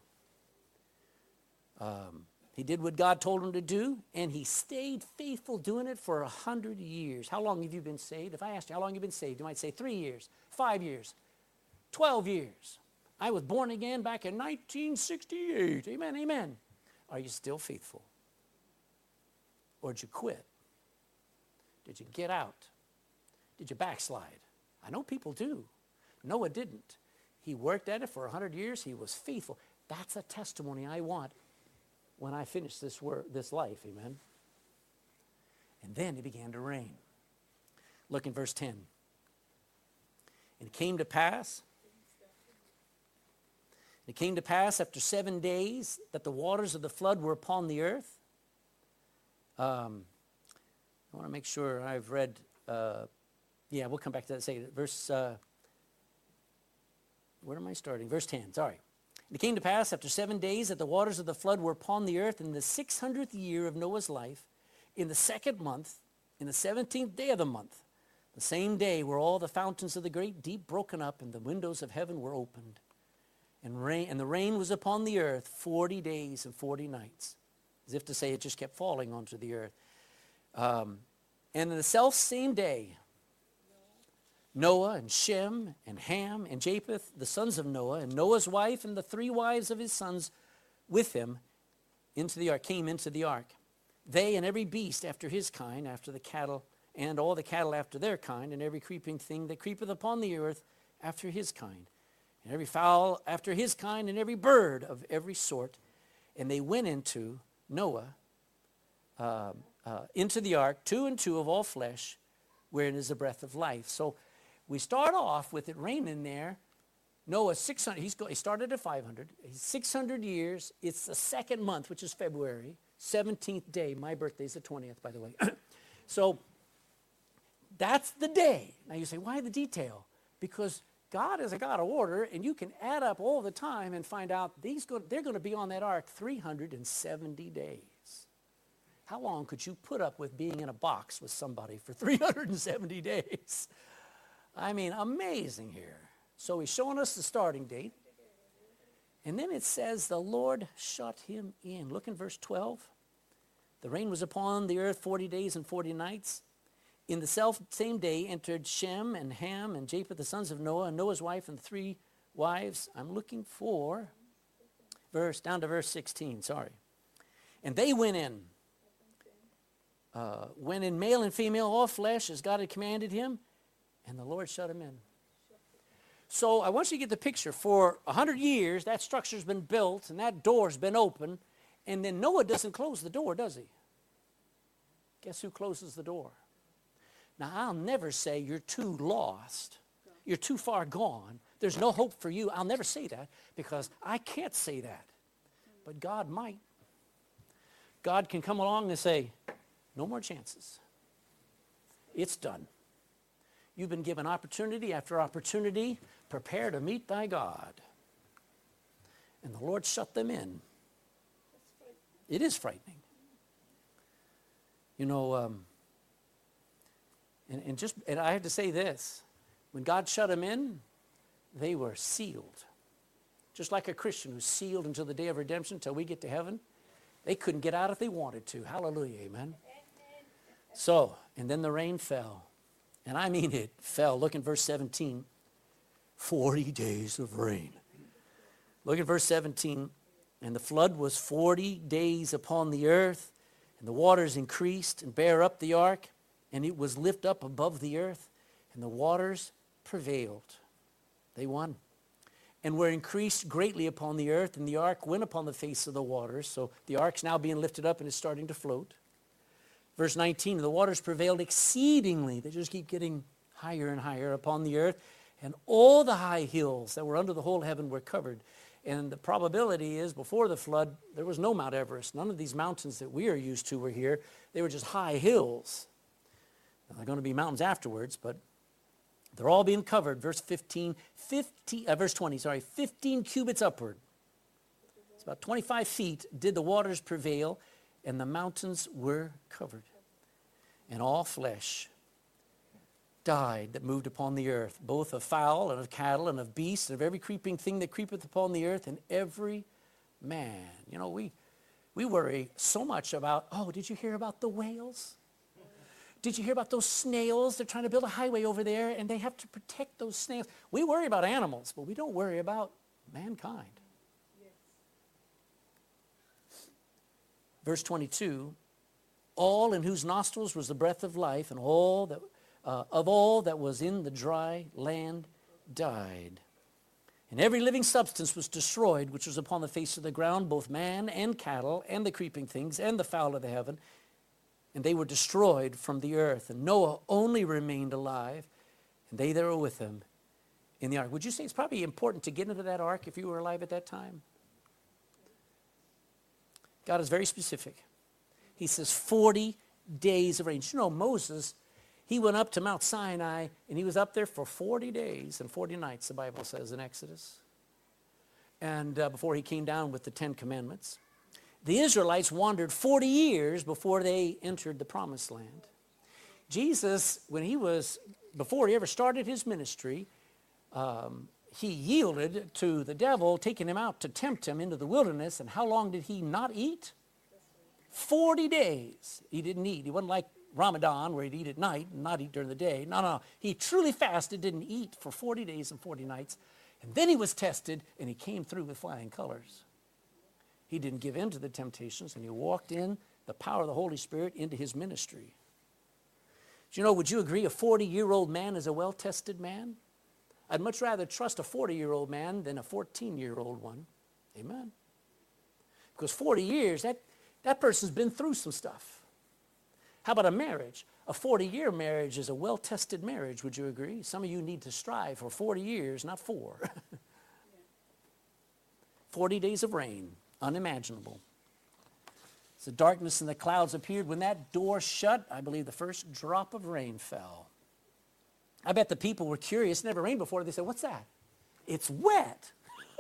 A: He did what God told him to do, and he stayed faithful doing it for 100 years. How long have you been saved? If I asked you how long you've been saved, you might say 3 years, 5 years, 12 years. I was born again back in 1968. Amen, amen. Are you still faithful? Or did you quit? Did you get out? Did you backslide? I know people do. Noah didn't. He worked at it for 100 years. He was faithful. That's a testimony I want when I finish this life, amen. And then it began to rain. Look in verse 10. And it came to pass after 7 days that the waters of the flood were upon the earth. I want to make sure I've read, we'll come back to that. Say verse, where am I starting? Verse 10, sorry. And it came to pass after 7 days that the waters of the flood were upon the earth in the 600th year of Noah's life, in the 2nd month, in the 17th day of the month. The same day were all the fountains of the great deep broken up, and the windows of heaven were opened. And the rain was upon the earth 40 days and 40 nights, as if to say it just kept falling onto the earth. And in the self-same day, Noah and Shem and Ham and Japheth, the sons of Noah, and Noah's wife and the 3 wives of his sons with him came into the ark. They and every beast after his kind, after the cattle, and all the cattle after their kind, and every creeping thing that creepeth upon the earth after his kind, and every fowl after his kind, and every bird of every sort. And they went into Noah, into the ark, 2 and 2 of all flesh, wherein is the breath of life. So we start off with it raining there Noah, 600, he started at 500. He's 600 years. It's the second month, which is February, 17th day. My birthday's the 20th, by the way. So that's the day. Now you say, why the detail? Because God is a God of order, and you can add up all the time and find out they're going to be on that ark 370 days. How long could you put up with being in a box with somebody for 370 days? I mean, amazing here. So he's showing us the starting date. And then it says the Lord shut him in. Look in verse 12. The rain was upon the earth 40 days and 40 nights. In the same day entered Shem and Ham and Japheth, the sons of Noah, and Noah's wife and 3 wives. I'm looking for down to verse 16, sorry. And they went in male and female, all flesh, as God had commanded him, and the Lord shut him in. So I want you to get the picture. For 100 years, that structure's been built, and that door's been open, and then Noah doesn't close the door, does he? Guess who closes the door? Now, I'll never say you're too lost. You're too far gone. There's no hope for you. I'll never say that because I can't say that. But God might. God can come along and say, no more chances. It's done. You've been given opportunity after opportunity. Prepare to meet thy God. And the Lord shut them in. It is frightening. You know, and I have to say this. When God shut them in, they were sealed. Just like a Christian who's sealed until the day of redemption, until we get to heaven. They couldn't get out if they wanted to. Hallelujah, amen. So, and then the rain fell. And I mean it fell. Look in verse 17. 40 days of rain. Look at verse 17. And the flood was 40 days upon the earth, and the waters increased and bare up the ark, and it was lift up above the earth, and the waters prevailed. They won. And were increased greatly upon the earth, and the ark went upon the face of the waters. So the ark's now being lifted up and is starting to float. Verse 19, the waters prevailed exceedingly. They just keep getting higher and higher upon the earth. And all the high hills that were under the whole heaven were covered. And the probability is before the flood, there was no Mount Everest. None of these mountains that we are used to were here. They were just high hills. Now, they're going to be mountains afterwards, but they're all being covered. Verse 20, 15 cubits upward. It's about 25 feet did the waters prevail, and the mountains were covered. And all flesh died that moved upon the earth, both of fowl and of cattle and of beasts and of every creeping thing that creepeth upon the earth, and every man. You know, we worry so much about, did you hear about the whales? Did you hear about those snails? They're trying to build a highway over there, and they have to protect those snails. We worry about animals, but we don't worry about mankind. Yes. Verse 22, all in whose nostrils was the breath of life, and all that of all that was in the dry land died. And every living substance was destroyed, which was upon the face of the ground, both man and cattle, and the creeping things, and the fowl of the heaven. And they were destroyed from the earth. And Noah only remained alive, and they that were with him in the ark. Would you say it's probably important to get into that ark if you were alive at that time? God is very specific. He says 40 days of rain. You know, Moses, he went up to Mount Sinai, and he was up there for 40 days and 40 nights, the Bible says in Exodus. And before he came down with the 10 Commandments. The Israelites wandered 40 years before they entered the Promised Land. Jesus, before he ever started his ministry, he yielded to the devil, taking him out to tempt him into the wilderness. And how long did he not eat? 40 days he didn't eat. He wasn't like Ramadan, where he'd eat at night and not eat during the day. No. He truly fasted, didn't eat for 40 days and 40 nights. And then he was tested, and he came through with flying colors. He didn't give in to the temptations, and he walked in the power of the Holy Spirit into his ministry. Do you know, would you agree a 40-year-old man is a well-tested man? I'd much rather trust a 40-year-old man than a 14-year-old one. Amen. Because 40 years, that person's been through some stuff. How about a marriage? A 40-year marriage is a well-tested marriage, would you agree? Some of you need to strive for 40 years, not 4. 40 days of rain, unimaginable. As the darkness and the clouds appeared, when that door shut, I believe the first drop of rain fell. I bet the people were curious. It never rained before. They said, what's that? It's wet.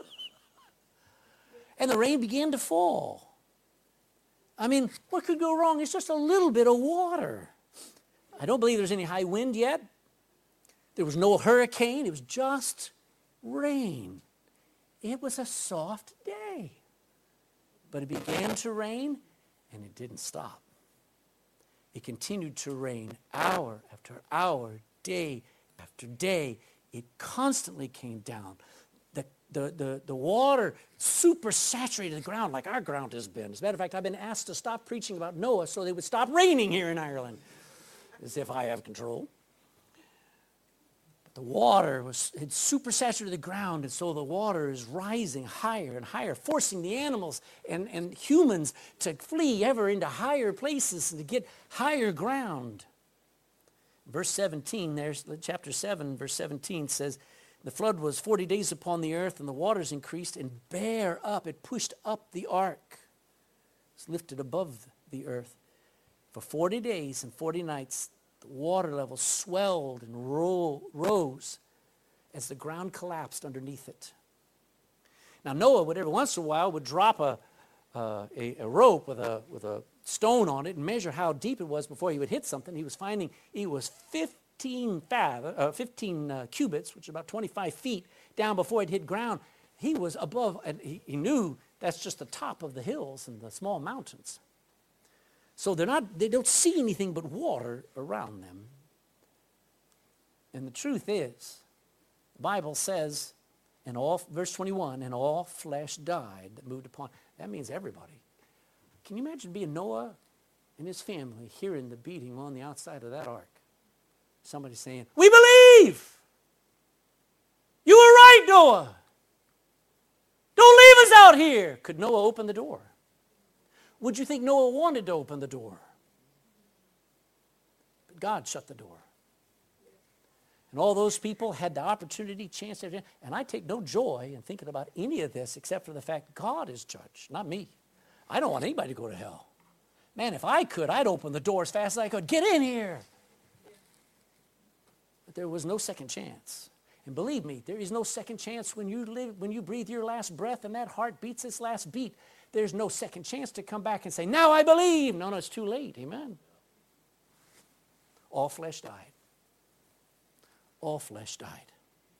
A: And the rain began to fall. I mean, what could go wrong? It's just a little bit of water. I don't believe there's any high wind yet. There was no hurricane. It was just rain. It was a soft day. But it began to rain, and it didn't stop. It continued to rain hour after hour, day after day. It constantly came down. The water super saturated the ground like our ground has been. As a matter of fact, I've been asked to stop preaching about Noah so they would stop raining here in Ireland. As if I have control. But the water had super saturated the ground, and so the water is rising higher and higher, forcing the animals and humans to flee ever into higher places and to get higher ground. Verse 17, there's chapter 7, verse 17 says, the flood was 40 days upon the earth, and the waters increased and bare up. It pushed up the ark. It's lifted above the earth. For 40 days and 40 nights, the water level swelled and rose as the ground collapsed underneath it. Now Noah would every once in a while would drop a rope with a stone on it and measure how deep it was before he would hit something. He was finding it was 15 cubits, which is about 25 feet, down before it hit ground. He was above, and he knew that's just the top of the hills and the small mountains. So they don't see anything but water around them. And the truth is, the Bible says, verse 21, and all flesh died that moved upon. That means everybody. Can you imagine being Noah and his family hearing the beating on the outside of that ark? Somebody saying, we believe! You were right, Noah! Don't leave us out here! Could Noah open the door? Would you think Noah wanted to open the door? But God shut the door. And all those people had the opportunity, chance, and I take no joy in thinking about any of this except for the fact God is judge, not me. I don't want anybody to go to hell. Man, if I could, I'd open the door as fast as I could. Get in here! But there was no second chance. And believe me, there is no second chance when you breathe your last breath and that heart beats its last beat. There's no second chance to come back and say, now I believe. No, it's too late. Amen. All flesh died. All flesh died.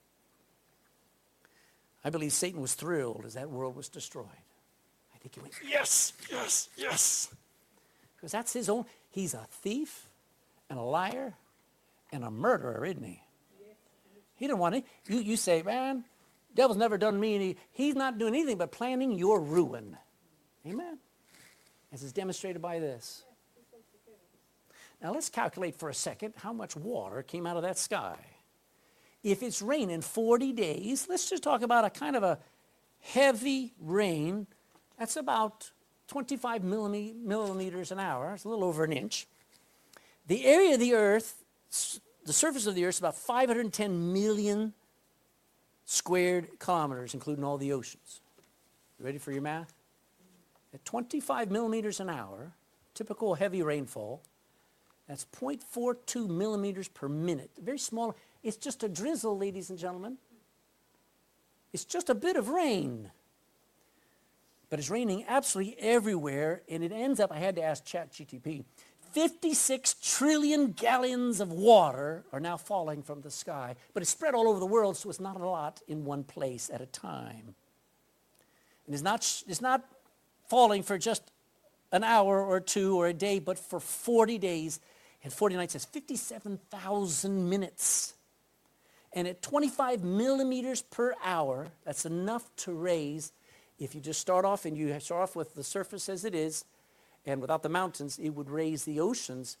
A: I believe Satan was thrilled as that world was destroyed. I think he went, yes, yes, yes. Because that's his own. He's a thief and a liar and a murderer, isn't he? He didn't want it. You say, man, devil's never done me any. He's not doing anything but planning your ruin. Amen. As is demonstrated by this. Now let's calculate for a second how much water came out of that sky. If it's raining 40 days, let's just talk about a kind of a heavy rain. That's about 25 millimeters an hour. It's a little over an inch. The area of the earth, the surface of the earth is about 510 million squared kilometers, including all the oceans. You ready for your math? At 25 millimeters an hour, typical heavy rainfall, that's 0.42 millimeters per minute. Very small. It's just a drizzle, ladies and gentlemen. It's just a bit of rain. But it's raining absolutely everywhere, and it ends up, I had to ask ChatGPT, 56 trillion gallons of water are now falling from the sky, but it's spread all over the world, so it's not a lot in one place at a time. And it's not falling for just an hour or two or a day, but for 40 days and 40 nights. That's 57,000 minutes. And at 25 millimeters per hour, that's enough to raise, if you just start off and you start off with the surface as it is, and without the mountains, it would raise the oceans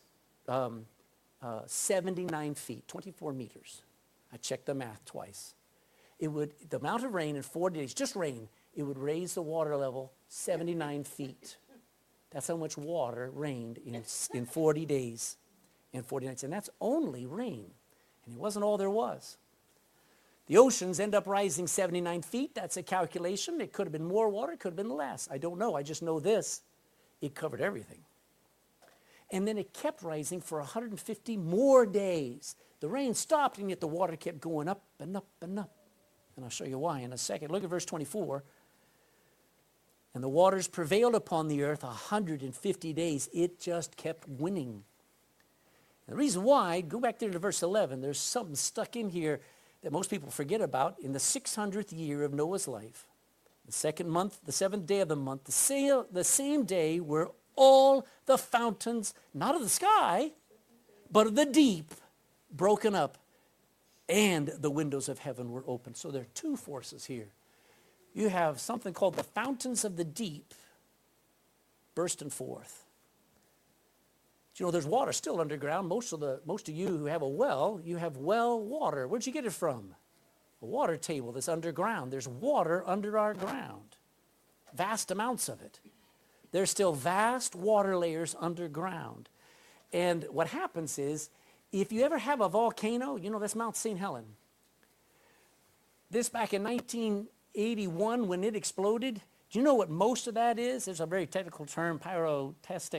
A: 79 feet, 24 meters. I checked the math twice. The amount of rain in 40 days, just rain, it would raise the water level 79 feet. That's how much water rained in 40 days and 40 nights. And that's only rain. And it wasn't all there was. The oceans end up rising 79 feet. That's a calculation. It could have been more water. It could have been less. I don't know. I just know this. It covered everything. And then it kept rising for 150 more days. The rain stopped, and yet the water kept going up and up and up. And I'll show you why in a second. Look at verse 24. And the waters prevailed upon the earth 150 days. It just kept winning. And the reason why, go back there to verse 11. There's something stuck in here that most people forget about. In the 600th year of Noah's life, the second month, the seventh day of the month, the same day were all the fountains, not of the sky, but of the deep, broken up, and the windows of heaven were opened. So there are two forces here. You have something called the fountains of the deep bursting forth. You know, there's water still underground. Most of you who have a well, you have well water. Where'd you get it from? A water table that's underground. There's water under our ground. Vast amounts of it. There's still vast water layers underground. And what happens is, if you ever have a volcano, you know, that's Mount St. Helen. This back in 1981 when it exploded, do you know what most of that is? There's a very technical term, pyrotestic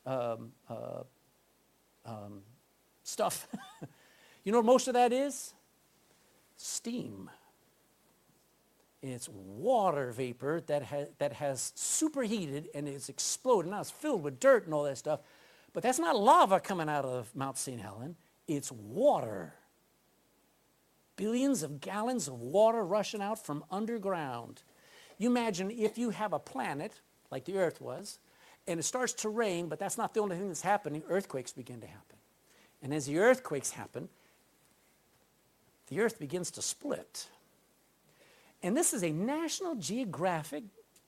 A: stuff. You know what most of that is? Steam. It's water vapor that has superheated and is exploded. Now it's filled with dirt and all that stuff. But that's not lava coming out of Mount St. Helen. It's water. Billions of gallons of water rushing out from underground. You imagine if you have a planet, like the earth was, and it starts to rain, but that's not the only thing that's happening. Earthquakes begin to happen. And as the earthquakes happen, the earth begins to split. And this is a National Geographic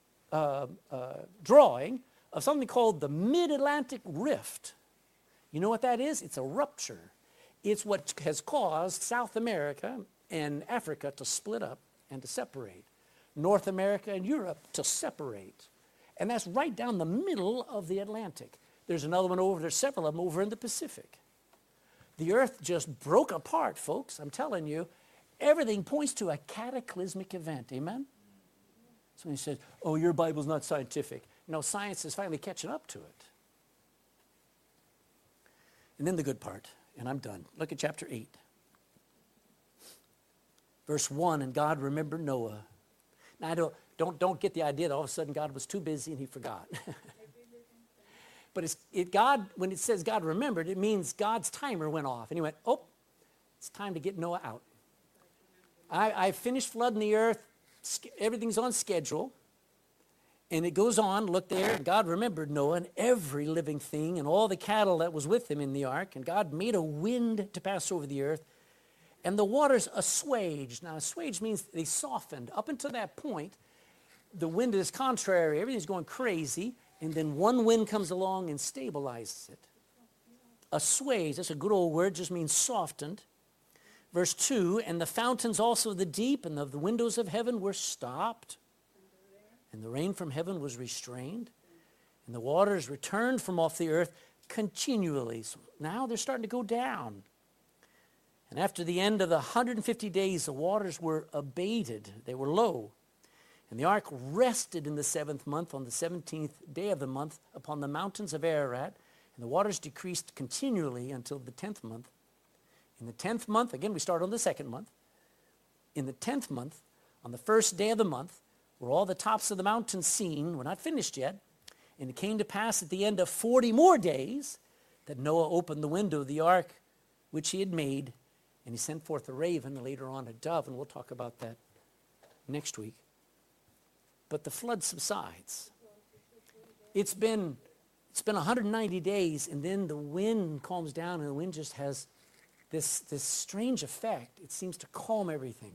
A: drawing of something called the Mid-Atlantic Rift. You know what that is? It's a rupture. It's what has caused South America and Africa to split up and to separate. North America and Europe to separate. And that's right down the middle of the Atlantic. There's another one over, there's several of them over in the Pacific. The earth just broke apart, folks. I'm telling you, everything points to a cataclysmic event. Amen? Somebody says, oh, your Bible's not scientific. No, science is finally catching up to it. And then the good part, and I'm done. Look at chapter 8. Verse 1, and God remembered Noah. Now, don't get the idea that all of a sudden God was too busy and he forgot. But God, when it says God remembered, it means God's timer went off. And he went, oh, it's time to get Noah out. I finished flooding the earth. Everything's on schedule. And it goes on, look there, God remembered Noah and every living thing and all the cattle that was with him in the ark. And God made a wind to pass over the earth. And the waters assuaged. Now, assuaged means they softened. Up until that point, the wind is contrary. Everything's going crazy. And then one wind comes along and stabilizes it. Assuaged, that's a good old word, just means softened. Verse 2, and the fountains also of the deep and of the windows of heaven were stopped. And the rain from heaven was restrained. And the waters returned from off the earth continually. So now they're starting to go down. And after the end of the 150 days, the waters were abated. They were low. And the ark rested in the 7th month on the 17th day of the month upon the mountains of Ararat. And the waters decreased continually until the 10th month. In the 10th month, again, we start on the 2nd month. In the 10th month, on the 1st day of the month, were all the tops of the mountains seen. We're not finished yet. And it came to pass at the end of 40 more days that Noah opened the window of the ark which he had made, and he sent forth a raven, and later on a dove, and we'll talk about that next week. But the flood subsides. It's been 190 days, and then the wind calms down, and the wind just has this strange effect. It seems to calm everything.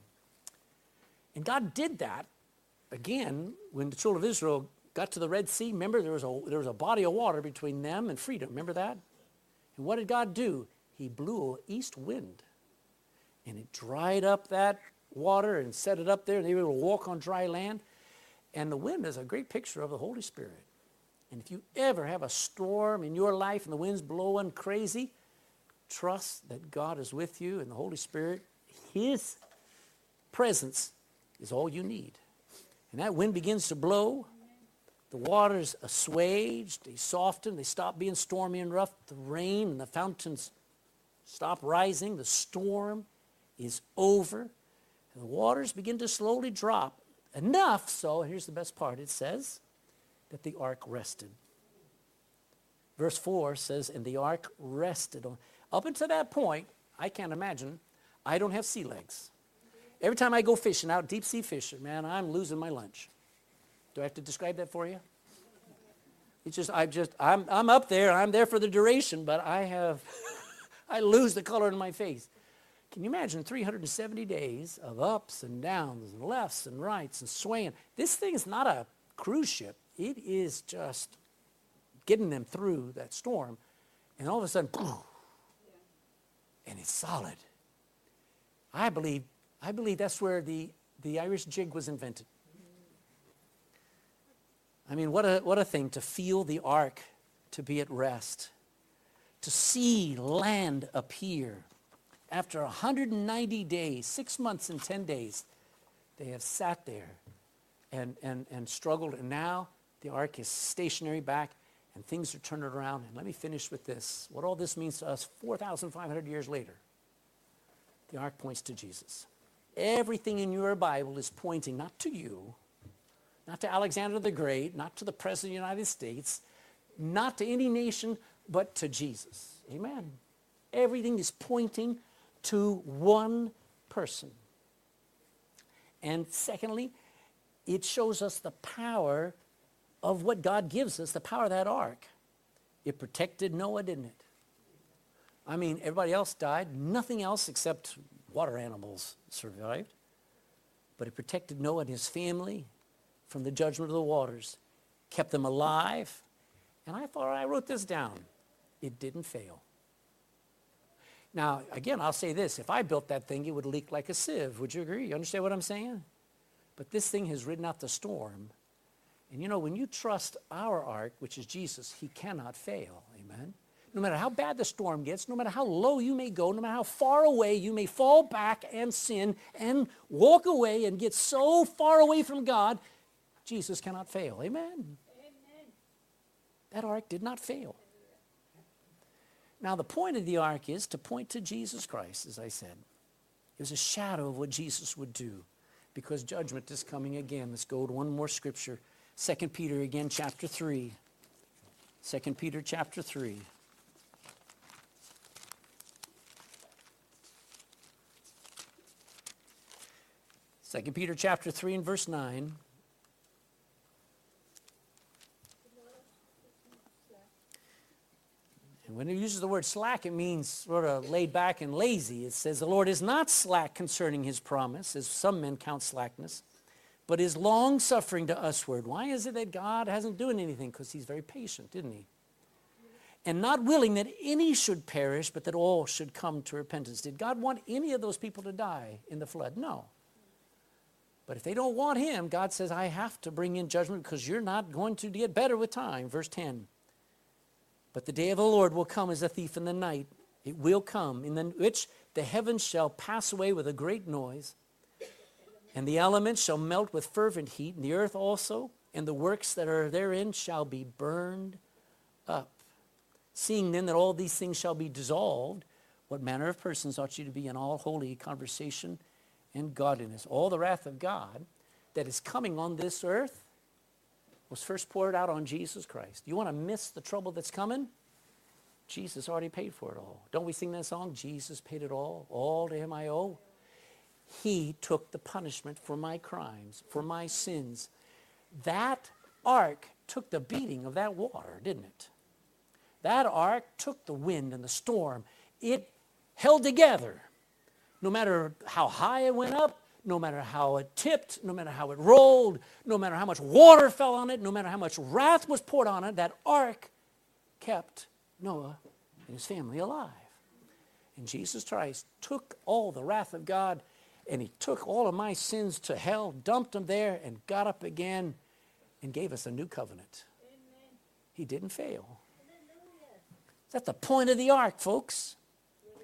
A: And God did that, again, when the children of Israel got to the Red Sea. Remember, there was a body of water between them and freedom. Remember that? And what did God do? He blew an east wind, and it dried up that water and set it up there, and they were able to walk on dry land. And the wind is a great picture of the Holy Spirit. And if you ever have a storm in your life and the wind's blowing crazy, trust that God is with you and the Holy Spirit, His presence is all you need. And that wind begins to blow. The waters assuage, they soften, they stop being stormy and rough. The rain and the fountains stop rising. The storm is over. And the waters begin to slowly drop. Enough so, and here's the best part, it says that the ark rested. Verse 4 says, and the ark rested. Up until that point, I can't imagine, I don't have sea legs. Every time I go fishing, out deep sea fishing, man, I'm losing my lunch. Do I have to describe that for you? It's just, I'm up there, I'm there for the duration, but I lose the color in my face. Can you imagine 370 days of ups and downs and lefts and rights and swaying? This thing is not a cruise ship. It is just getting them through that storm. And all of a sudden, boom, and it's solid. I believe that's where the Irish jig was invented. I mean, what a thing to feel the ark to be at rest, to see land appear. After 190 days, 6 months and 10 days, they have sat there and struggled, and now the ark is stationary back, and things are turning around. And let me finish with this. What all this means to us 4,500 years later. The ark points to Jesus. Everything in your Bible is pointing not to you, not to Alexander the Great, not to the President of the United States, not to any nation, but to Jesus. Amen. Everything is pointing to one person. And secondly, it shows us the power of what God gives us, the power of that ark. It protected Noah, didn't it? I mean, everybody else died. Nothing else except water animals survived. But it protected Noah and his family from the judgment of the waters, kept them alive. And I wrote this down. It didn't fail. Now, again, I'll say this. If I built that thing, it would leak like a sieve. Would you agree? You understand what I'm saying? But this thing has ridden out the storm. And you know, when you trust our ark, which is Jesus, he cannot fail. Amen? No matter how bad the storm gets, no matter how low you may go, no matter how far away you may fall back and sin and walk away and get so far away from God, Jesus cannot fail. Amen? Amen. That ark did not fail. Now, the point of the ark is to point to Jesus Christ, as I said. It was a shadow of what Jesus would do because judgment is coming again. Let's go to one more scripture. 2 Peter again, chapter 3. 2 Peter chapter 3. Second Peter chapter 3 and verse 9. And when it uses the word slack, it means sort of laid back and lazy. It says, the Lord is not slack concerning his promise, as some men count slackness, but is long-suffering to usward. Why is it that God hasn't doing anything? Because he's very patient, isn't he? And not willing that any should perish, but that all should come to repentance. Did God want any of those people to die in the flood? No. But if they don't want him, God says, I have to bring in judgment because you're not going to get better with time. Verse 10. But the day of the Lord will come as a thief in the night. It will come, in which the heavens shall pass away with a great noise, and the elements shall melt with fervent heat, and the earth also, and the works that are therein shall be burned up. Seeing then that all these things shall be dissolved, what manner of persons ought you to be in all holy conversation and godliness? All the wrath of God that is coming on this earth was first poured out on Jesus Christ. You want to miss the trouble that's coming? Jesus already paid for it all. Don't we sing that song? Jesus paid it all to him I owe. He took the punishment for my crimes, for my sins. That ark took the beating of that water, didn't it? That ark took the wind and the storm. It held together. No matter how high it went up, no matter how it tipped, no matter how it rolled, no matter how much water fell on it, no matter how much wrath was poured on it, that ark kept Noah and his family alive. And Jesus Christ took all the wrath of God, and he took all of my sins to hell, dumped them there, and got up again and gave us a new covenant. Amen. He didn't fail. Hallelujah. That's the point of the ark, folks.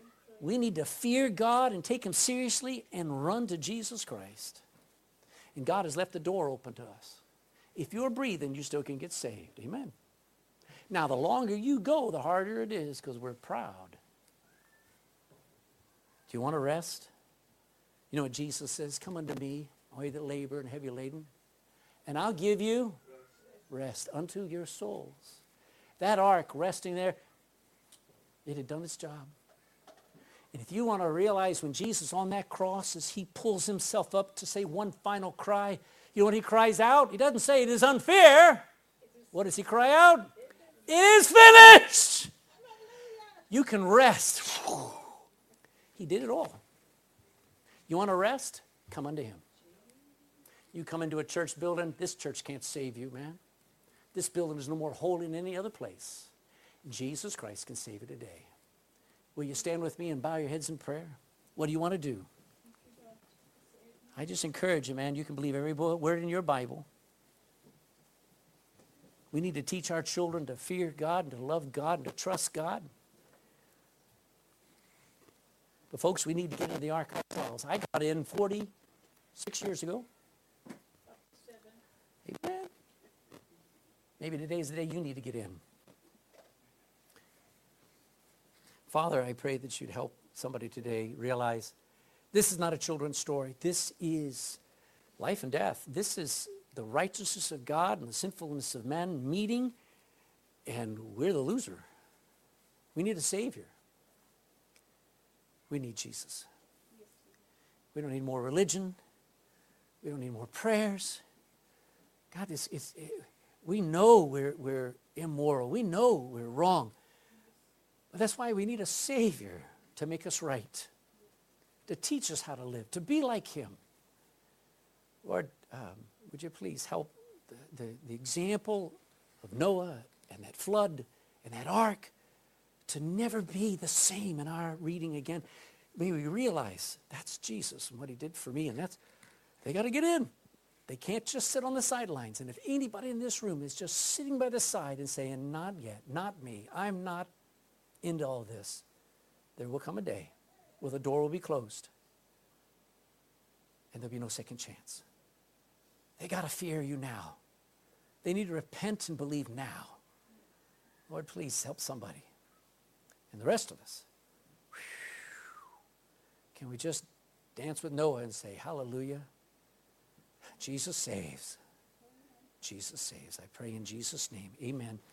A: We need to fear God and take him seriously and run to Jesus Christ. And God has left the door open to us. If you're breathing, you still can get saved. Amen. Now, the longer you go, the harder it is because we're proud. Do you want to rest? You know what Jesus says? Come unto me, all you that labor and heavy laden, and I'll give you rest unto your souls. That ark resting there, it had done its job. And if you want to realize when Jesus on that cross, as he pulls himself up to say one final cry, you know what he cries out? He doesn't say it is unfair. What does he cry out? It is finished. You can rest. He did it all. You want to rest? Come unto him. You come into a church building, this church can't save you, man. This building is no more holy than any other place. Jesus Christ can save you today. Will you stand with me and bow your heads in prayer? What do you want to do? I just encourage you, man. You can believe every word in your Bible. We need to teach our children to fear God and to love God and to trust God. But folks, we need to get into the ark ourselves. I got in 46 years ago. Amen. Maybe today's the day you need to get in. Father, I pray that you'd help somebody today realize this is not a children's story. This is life and death. This is the righteousness of God and the sinfulness of man meeting, and we're the loser. We need a Savior. We need Jesus. We don't need more religion. We don't need more prayers. God, we know we're immoral. We know we're wrong. But that's why we need a Savior to make us right, to teach us how to live, to be like him. Lord, would you please help the example of Noah and that flood and that ark to never be the same in our reading again. May we realize that's Jesus and what he did for me, and they got to get in. They can't just sit on the sidelines. And if anybody in this room is just sitting by the side and saying, not yet, not me, I'm not into all this, there will come a day where the door will be closed and there'll be no second chance. They got to fear you now. They need to repent and believe now. Lord, please help somebody. And the rest of us, can we just dance with Noah and say, hallelujah? Jesus saves. Jesus saves. I pray in Jesus' name. Amen.